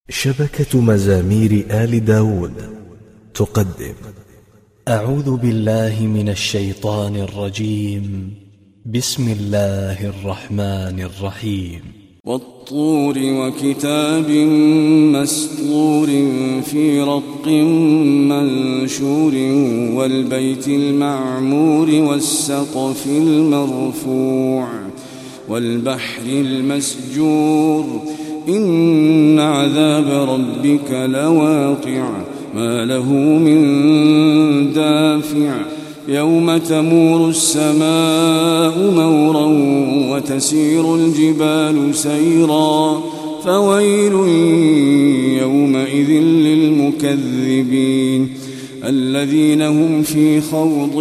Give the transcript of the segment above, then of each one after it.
شبكة مزامير آل داود تقدم. أعوذ بالله من الشيطان الرجيم. بسم الله الرحمن الرحيم. والطور وكتاب مسطور في رق منشور والبيت المعمور والسقف المرفوع والبحر المسجور إن عذاب ربك لواقع ما له من دافع يوم تمور السماء مورا وتسير الجبال سيرا فويل يومئذ للمكذبين الذين هم في خوض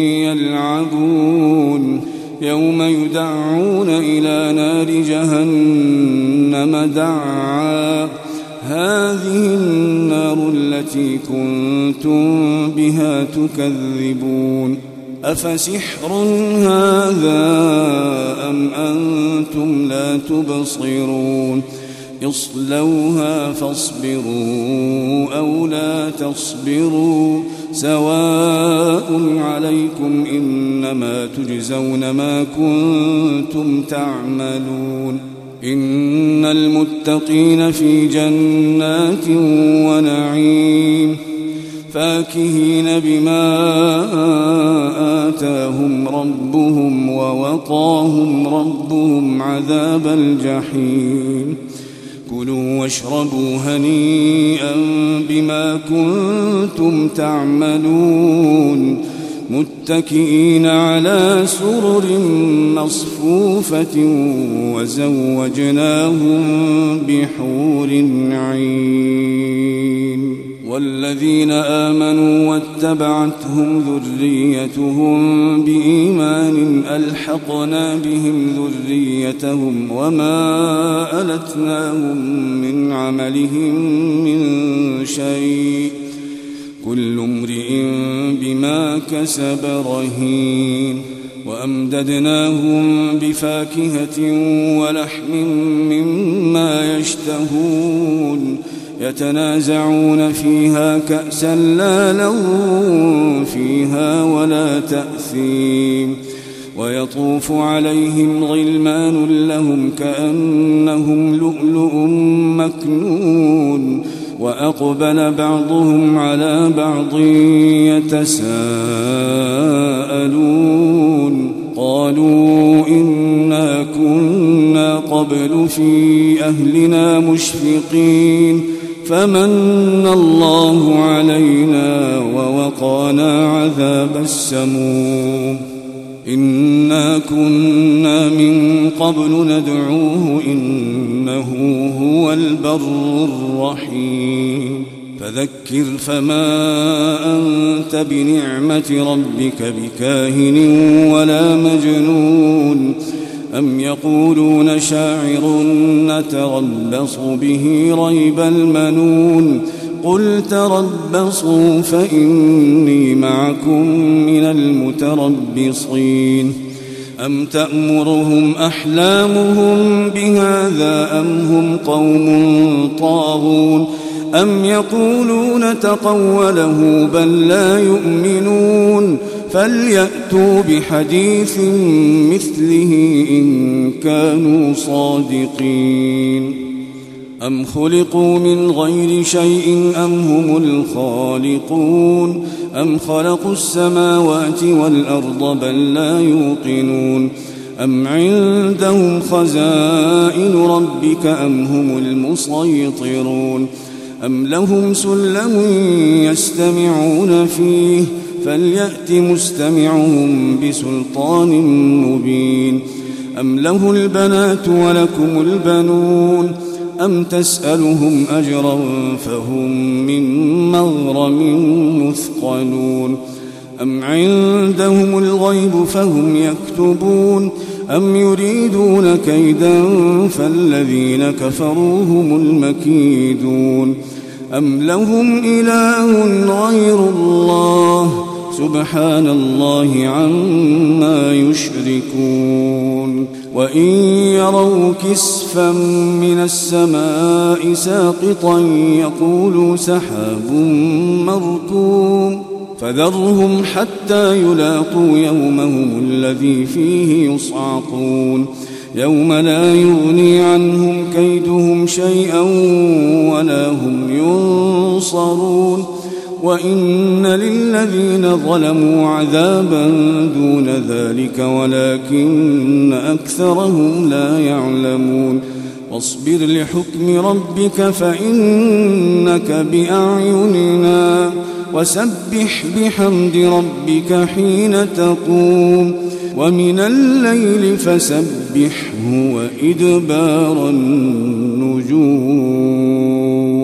يلعبون يوم يدعون إلى نار جهنم دعا هذه النار التي كنتم بها تكذبون أفسحر هذا أم أنتم لا تبصرون اصلوها فاصبروا أو لا تصبروا سواء عليكم إنما تجزون ما كنتم تعملون إن المتقين في جنات ونعيم فاكهين بما آتاهم ربهم ووقاهم ربهم عذاب الجحيم كلوا واشربوا هنيئا بما كنتم تعملون متكئين على سرر مصفوفة وزوجناهم بحور عين والذين آمنوا واتبعتهم ذريتهم بإيمان ألحقنا بهم ذريتهم وما ألتناهم من عملهم من شيء كل امرئ بما كسب رهين وأمددناهم بفاكهة ولحم مما يشتهون يتنازعون فيها كأسا لا لغو فيها ولا تأثيم ويطوف عليهم غلمان لهم كأنهم لؤلؤ مكنون وأقبل بعضهم على بعض يتساءلون قالوا إنا كنا قبل في أهلنا مشفقين فمن الله علينا ووقانا عذاب السموم إنا كنا من قبل ندعوه إنه هو البر الرحيم فذكر فما أنت بنعمة ربك بكاهن ولا مجنون أم يقولون شاعر نتربص به ريب المنون قل تربصوا فإني معكم من المتربصين أم تأمرهم أحلامهم بهذا أم هم قوم طاغون أم يقولون تقوله بل لا يؤمنون فليأتوا بحديث مثله إن كانوا صادقين أم خلقوا من غير شيء أم هم الخالقون أم خلقوا السماوات والأرض بل لا يوقنون أم عندهم خزائن ربك أم هم المسيطرون أم لهم سلم يستمعون فيه فليأت مستمعهم بسلطان مبين أم له البنات ولكم البنون أم تسألهم أجرا فهم من مغرم مثقلون أم عندهم الغيب فهم يكتبون أم يريدون كيدا فالذين كفروا هم المكيدون أم لهم إله غير الله سبحان الله عما يشركون وإن يروا كسفا من السماء ساقطا يقولوا سحاب مركوم فذرهم حتى يلاقوا يومهم الذي فيه يصعقون يوم لا يغني عنهم كيدهم شيئا ولا هم ينصرون وإن للذين ظلموا عذابا دون ذلك ولكن أكثرهم لا يعلمون واصبر لحكم ربك فإنك بأعيننا وسبح بحمد ربك حين تقوم ومن الليل فسبحه وإدبار النجوم.